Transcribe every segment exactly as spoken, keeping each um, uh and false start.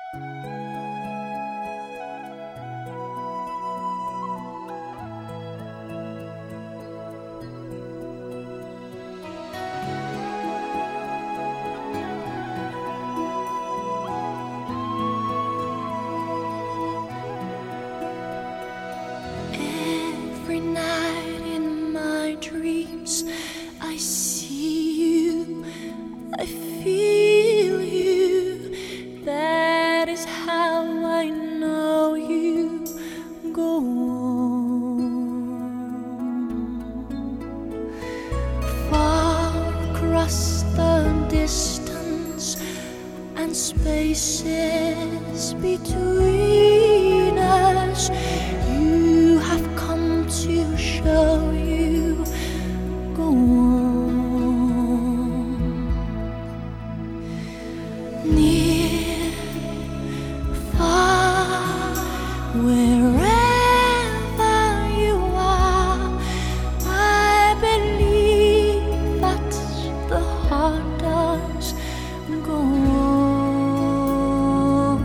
Every night in my dreams, I see you, I feel you. That is how I know you. Go on. Far across the distance and spaces between us, you have come to show you. Go on. Near, far, wherever you are, I believe that the heart does. Go on.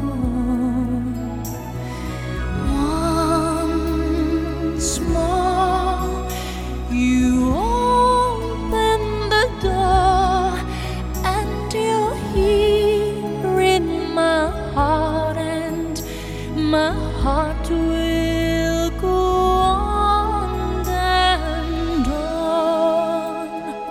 Once more, you open the door, and you're here in my heart, and my heart will go on and on.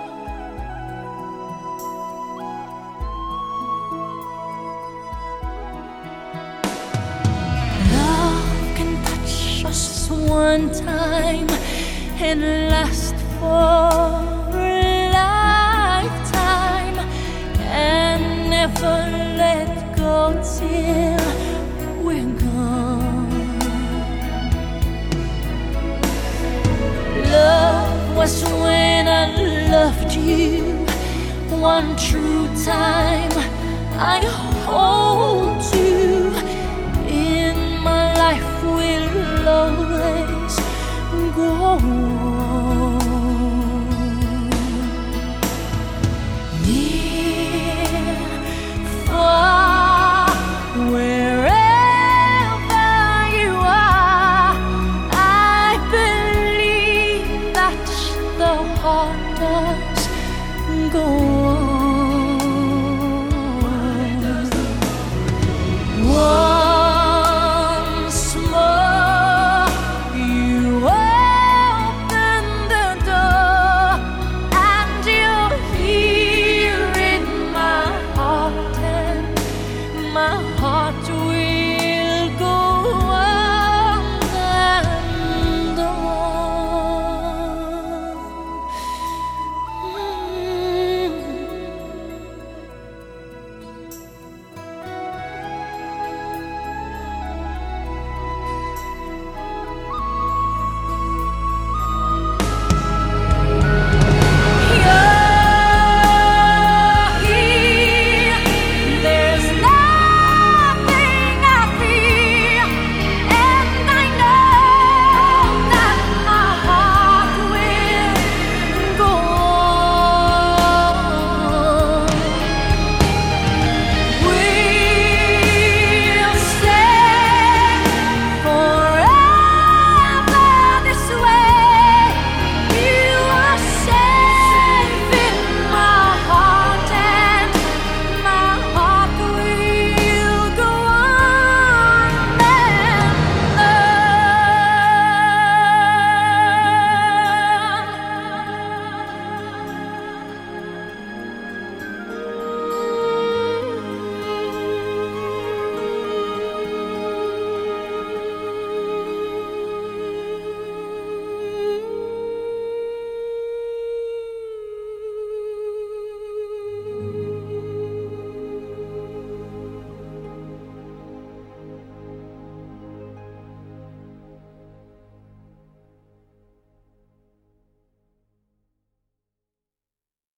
Love can touch us one time and last for a lifetime, and never let go till we're gone. Love was when I loved you one true time. I